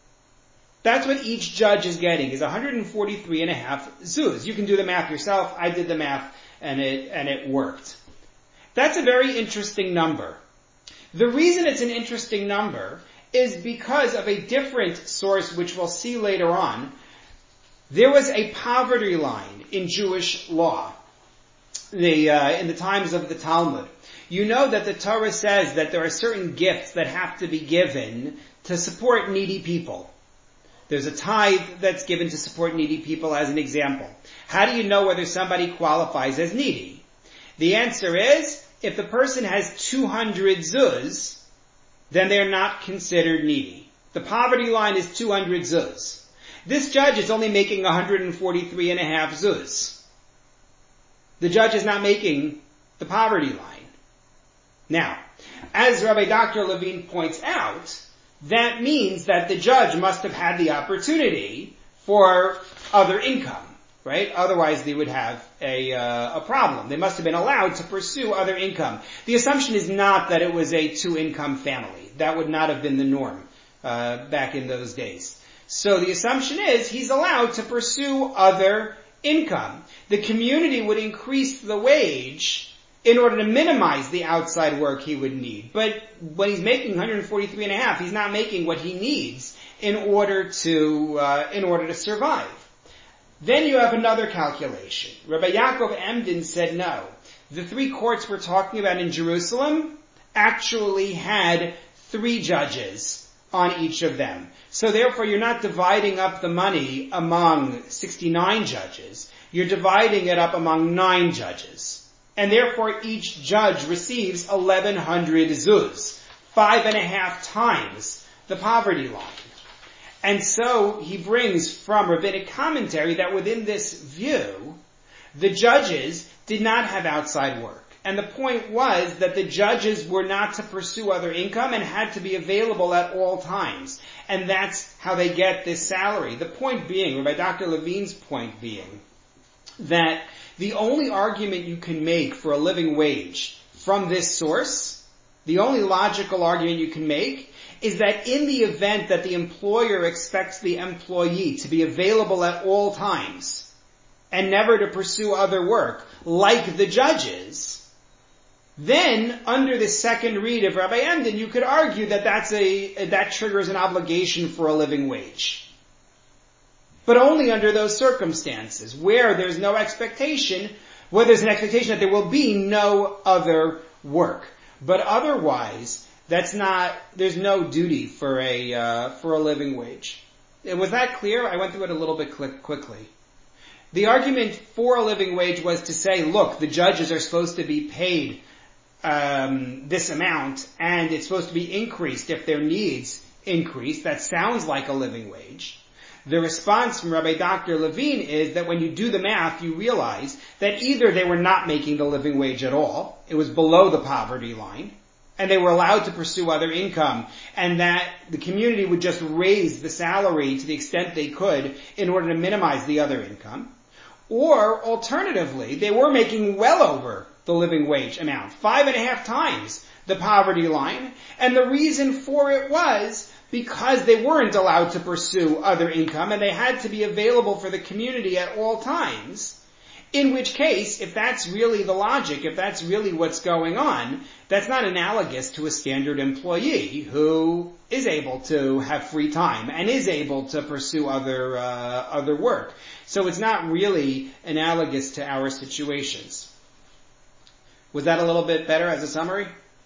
That's what each judge is getting, is one hundred forty-three and a half zuz. You can do the math yourself. I did the math, and it, and it worked. That's a very interesting number. The reason it's an interesting number is because of a different source, which we'll see later on. There was a poverty line in Jewish law. The, uh, in the times of the Talmud. You know that the Torah says that there are certain gifts that have to be given to support needy people. There's a tithe that's given to support needy people as an example. How do you know whether somebody qualifies as needy? The answer is, if the person has two hundred zuz, then they're not considered needy. The poverty line is two hundred zuz. This judge is only making one hundred forty-three and a half zuz. The judge is not making the poverty line. Now, as Rabbi Doctor Levine points out, that means that the judge must have had the opportunity for other income, right? Otherwise they would have a, uh, a problem. They must have been allowed to pursue other income. The assumption is not that it was a two-income family. That would not have been the norm uh, back in those days. So the assumption is he's allowed to pursue other income. The community would increase the wage in order to minimize the outside work he would need. But when he's making one hundred forty-three and a half, he's not making what he needs in order to, uh, in order to survive. Then you have another calculation. Rabbi Yaakov Emden said no. The three courts we're talking about in Jerusalem actually had three judges on each of them. So therefore you're not dividing up the money among sixty-nine judges. You're dividing it up among nine judges. And therefore each judge receives eleven hundred zuz, five and a half times the poverty line. And so he brings from rabbinic commentary that within this view, the judges did not have outside work. And the point was that the judges were not to pursue other income and had to be available at all times. And that's how they get this salary. The point being, or by Doctor Levine's point being, that the only argument you can make for a living wage from this source, the only logical argument you can make, is that in the event that the employer expects the employee to be available at all times and never to pursue other work, like the judges, then under the second read of Rabbi Emden, you could argue that that's a, that triggers an obligation for a living wage. But only under those circumstances, where there's no expectation, where there's an expectation that there will be no other work. But otherwise, that's not, there's no duty for a, uh, for a living wage. And was that clear? I went through it a little bit quick, quickly. The argument for a living wage was to say, look, the judges are supposed to be paid um, this amount, and it's supposed to be increased if their needs increase. That sounds like a living wage. The response from Rabbi Doctor Levine is that when you do the math, you realize that either they were not making the living wage at all, it was below the poverty line, and they were allowed to pursue other income, and that the community would just raise the salary to the extent they could in order to minimize the other income. Or, alternatively, they were making well over the living wage amount, five and a half times the poverty line, and the reason for it was because they weren't allowed to pursue other income, and they had to be available for the community at all times. In which case, if that's really the logic, if that's really what's going on, that's not analogous to a standard employee who is able to have free time and is able to pursue other uh, other work. So it's not really analogous to our situations. Was that a little bit better as a summary?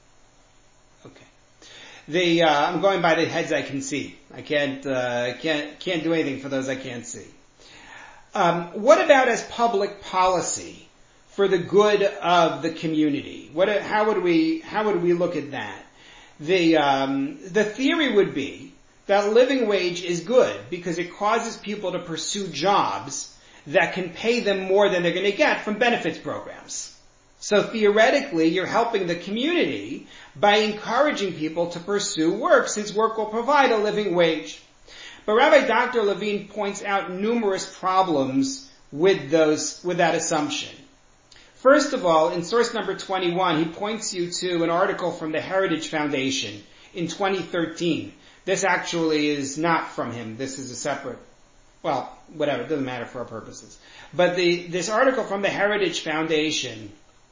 Okay. The uh, I'm going by the heads I can see. I can't uh, can't can't do anything for those I can't see. Um, what about as public policy for the good of the community? What, how would we, how would we look at that? The, um, the theory would be that living wage is good because it causes people to pursue jobs that can pay them more than they're going to get from benefits programs. So theoretically, you're helping the community by encouraging people to pursue work, since work will provide a living wage. But Rabbi Doctor Levine points out numerous problems with those, with that assumption. First of all, in source number twenty-one, he points you to an article from the Heritage Foundation in twenty thirteen. This actually is not from him. This is a separate, well, whatever, it doesn't matter for our purposes. But the, this article from the Heritage Foundation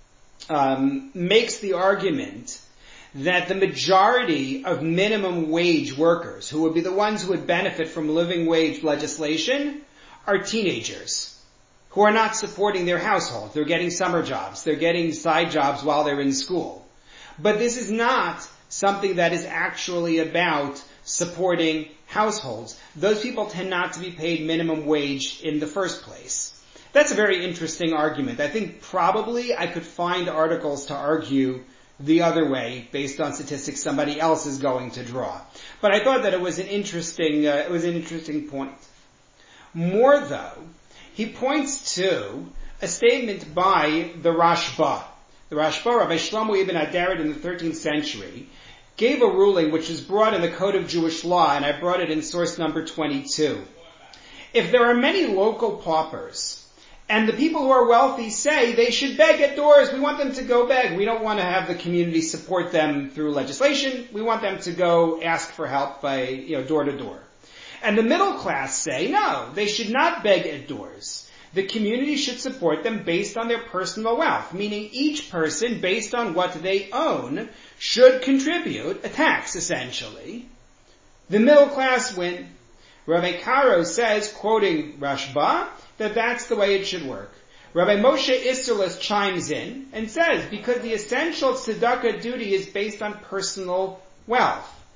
um, makes the argument that the majority of minimum wage workers, who would be the ones who would benefit from living wage legislation, are teenagers who are not supporting their households. They're getting summer jobs. They're getting side jobs while they're in school. But this is not something that is actually about supporting households. Those people tend not to be paid minimum wage in the first place. That's a very interesting argument. I think probably I could find articles to argue the other way based on statistics somebody else is going to draw. But I thought that it was an interesting, uh, it was an interesting point. More though, he points to a statement by the Rashba. The Rashba, Rabbi Shlomo ibn Adaret in the thirteenth century, gave a ruling which is brought in the Code of Jewish Law, and I brought it in source number twenty-two. If there are many local paupers, and the people who are wealthy say they should beg at doors, we want them to go beg. We don't want to have the community support them through legislation. We want them to go ask for help by, you know, door to door. And the middle class say, no, they should not beg at doors. The community should support them based on their personal wealth, meaning each person, based on what they own, should contribute a tax, essentially. The middle class win. Rabbi Karo says, quoting Rashba, that that's the way it should work. Rabbi Moshe Isserles chimes in and says, because the essential tzedakah duty is based on personal wealth.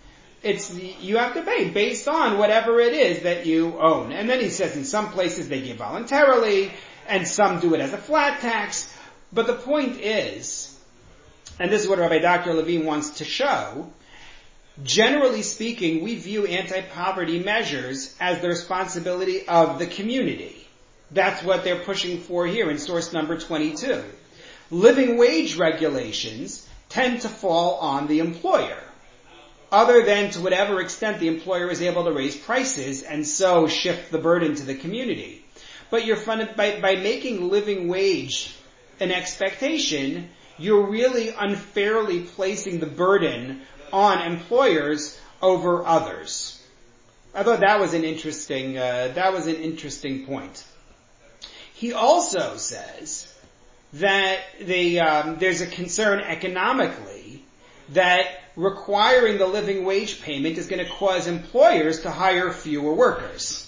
It's you have to pay based on whatever it is that you own. And then he says in some places they give voluntarily, and some do it as a flat tax. But the point is, and this is what Rabbi Doctor Levine wants to show, generally speaking, we view anti-poverty measures as the responsibility of the community. That's what they're pushing for here in source number twenty-two. Living wage regulations tend to fall on the employer, other than to whatever extent the employer is able to raise prices and so shift the burden to the community. But you're fun- by, by making living wage an expectation, you're really unfairly placing the burden on employers over others. I thought that was an interesting, uh, that was an interesting point. He also says that the, um, there's a concern economically that requiring the living wage payment is going to cause employers to hire fewer workers,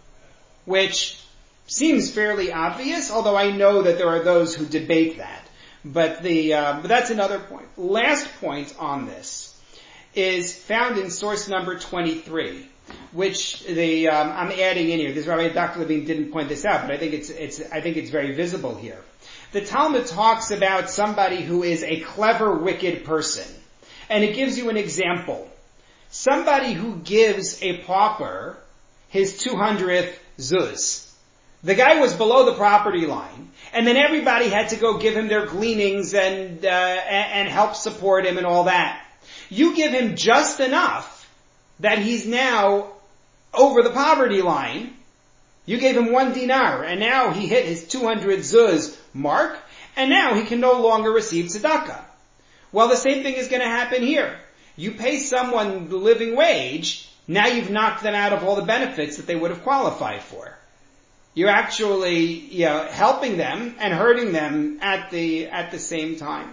which seems fairly obvious, although I know that there are those who debate that. But the, uh, but that's another point. Last point on this is found in source number twenty-three, which the, um, I'm adding in here. This Rabbi Doctor Levine didn't point this out, but I think it's, it's, I think it's very visible here. The Talmud talks about somebody who is a clever, wicked person. And it gives you an example. Somebody who gives a pauper his two hundredth zuz. The guy was below the property line, and then everybody had to go give him their gleanings and, uh, and, and help support him and all that. You give him just enough that he's now over the poverty line. You gave him one dinar, and now he hit his two hundred zuz mark, and now he can no longer receive tzedakah. Well, the same thing is going to happen here. You pay someone the living wage, now you've knocked them out of all the benefits that they would have qualified for. You're actually, you know, helping them and hurting them at the, at the same time.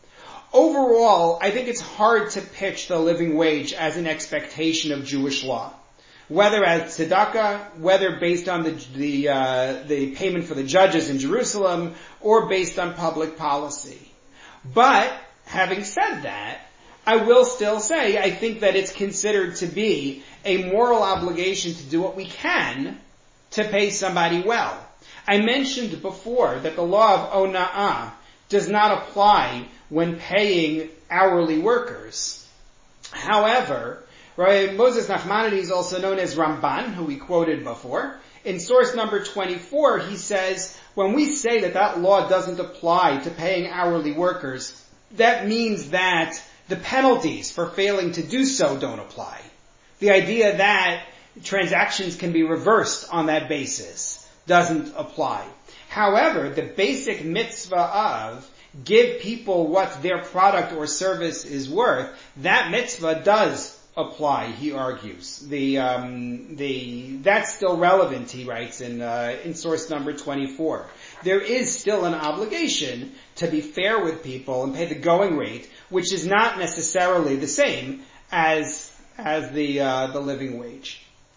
Overall, I think it's hard to pitch the living wage as an expectation of Jewish law. Whether as tzedakah, whether based on the, the, uh, the payment for the judges in Jerusalem, or based on public policy. But, having said that, I will still say I think that it's considered to be a moral obligation to do what we can to pay somebody well. I mentioned before that the law of ona'ah does not apply when paying hourly workers. However, Rabbi Moses Nachmanides, also known as Ramban, who we quoted before, in source number twenty-four, he says, when we say that that law doesn't apply to paying hourly workers, that means that the penalties for failing to do so don't apply. The idea that transactions can be reversed on that basis doesn't apply. However, the basic mitzvah of give people what their product or service is worth, that mitzvah does apply, he argues. The, um, the, that's still relevant, he writes in, uh, in source number twenty-four. There is still an obligation to be fair with people and pay the going rate, which is not necessarily the same as, as the, uh, the living wage.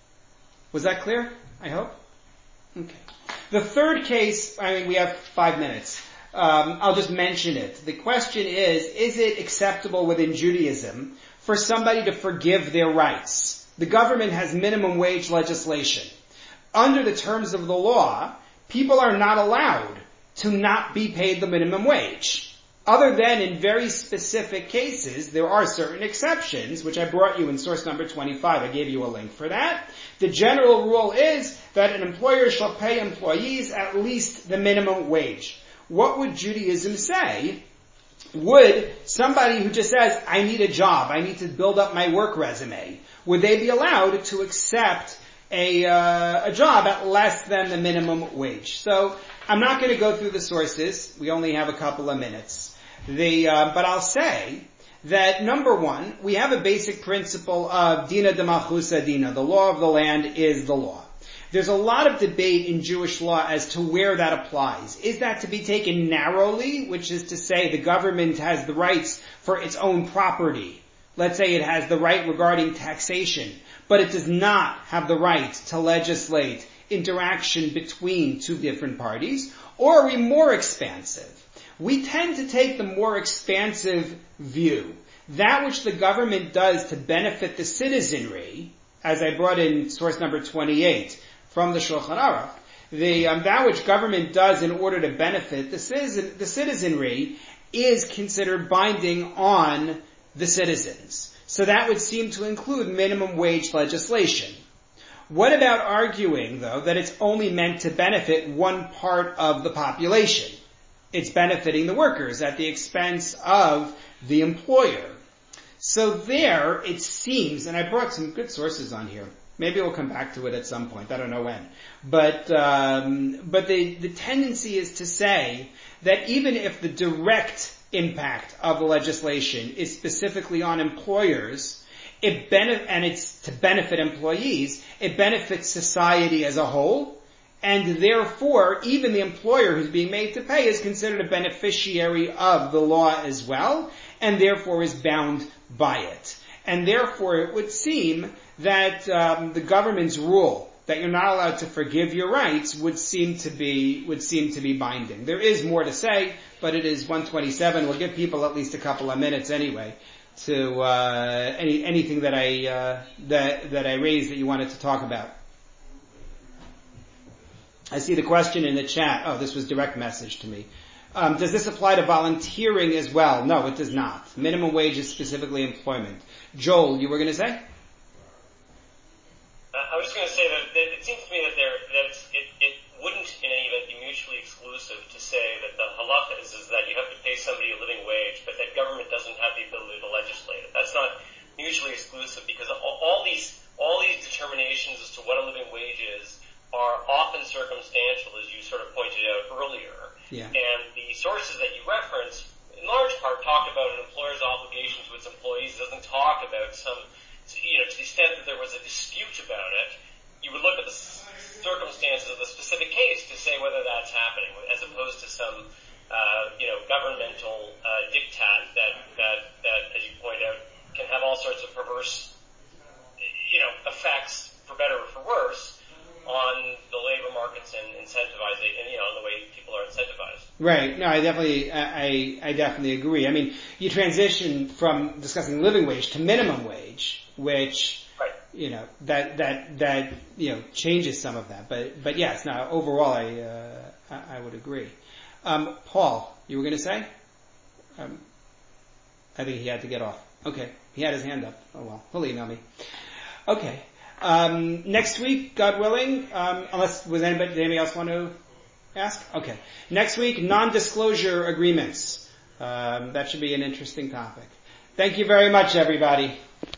Was that clear? I hope? Okay. The third case, I mean, we have five minutes. Um, I'll just mention it. The question is, is it acceptable within Judaism for somebody to forgive their rights? The government has minimum wage legislation. Under the terms of the law, people are not allowed to not be paid the minimum wage. Other than in very specific cases, there are certain exceptions, which I brought you in source number twenty-five. I gave you a link for that. The general rule is that an employer shall pay employees at least the minimum wage. What would Judaism say? Would somebody who just says, I need a job, I need to build up my work resume, would they be allowed to accept a, uh, a job at less than the minimum wage? So, I'm not going to go through the sources. We only have a couple of minutes. The, uh, but I'll say that number one, we have a basic principle of dina de malchusa dina. The law of the land is the law. There's a lot of debate in Jewish law as to where that applies. Is that to be taken narrowly, which is to say the government has the rights for its own property? Let's say it has the right regarding taxation, but it does not have the right to legislate interaction between two different parties? Or are we more expansive? We tend to take the more expansive view that which the government does to benefit the citizenry, as I brought in source number twenty-eight from the Shulchan Aruch, the um, that which government does in order to benefit the citizen, the citizenry, is considered binding on the citizens. So that would seem to include minimum wage legislation. What about arguing, though, that it's only meant to benefit one part of the population? It's benefiting the workers at the expense of the employer. So there, it seems, and I brought some good sources on here. Maybe we'll come back to it at some point. I don't know when. But um, but the, the tendency is to say that even if the direct impact of the legislation is specifically on employers, it benef- and it's to benefit employees, it benefits society as a whole, and therefore even the employer who's being made to pay is considered a beneficiary of the law as well, and therefore is bound by it. And therefore it would seem that um, the government's rule that you're not allowed to forgive your rights would seem to be would seem to be binding. There is more to say, but it is one twenty-seven. We'll give people at least a couple of minutes anyway to uh, any anything that I uh, that that I raised that you wanted to talk about. I see the question in the chat. Oh, this was direct message to me. Um, does this apply to volunteering as well? No, it does not. Minimum wage is specifically employment. Joel, you were going to say? Uh, I was just going to say that, that it seems to me that there that it's, it, it wouldn't in any event be mutually exclusive to say that the halacha is, is that you have to pay somebody a living wage, but that government doesn't have the ability to legislate it. That's not mutually exclusive, because all, all these all these determinations as to what a living wage is are often circumstantial, as you sort of pointed out earlier. Yeah. And the sources that you reference, in large part, talk about an employer's obligation to its employees. It doesn't talk about some, you know, to the extent that there was a dispute about it, you would look at the circumstances of the specific case to say whether that's happening, as opposed to some, uh, you know, governmental uh, diktat that, that, that, as you point out, can have all sorts of perverse, you know, effects, for better or for worse, on the labor markets and incentivizing, and you know, on the way people are incentivized. Right. No, I definitely, I, I definitely agree. I mean, you transition from discussing living wage to minimum wage, which, right. you know, that, that, that, you know, changes some of that. But, but yes, no, overall, I, uh, I, I would agree. Um, Paul, you were going to say? Um, I think he had to get off. Okay. He had his hand up. Oh well, he'll email me. Okay. Um, next week, God willing, um, unless, was anybody, did anybody else want to ask? Okay. Next week, non-disclosure agreements. Um, that should be an interesting topic. Thank you very much, everybody.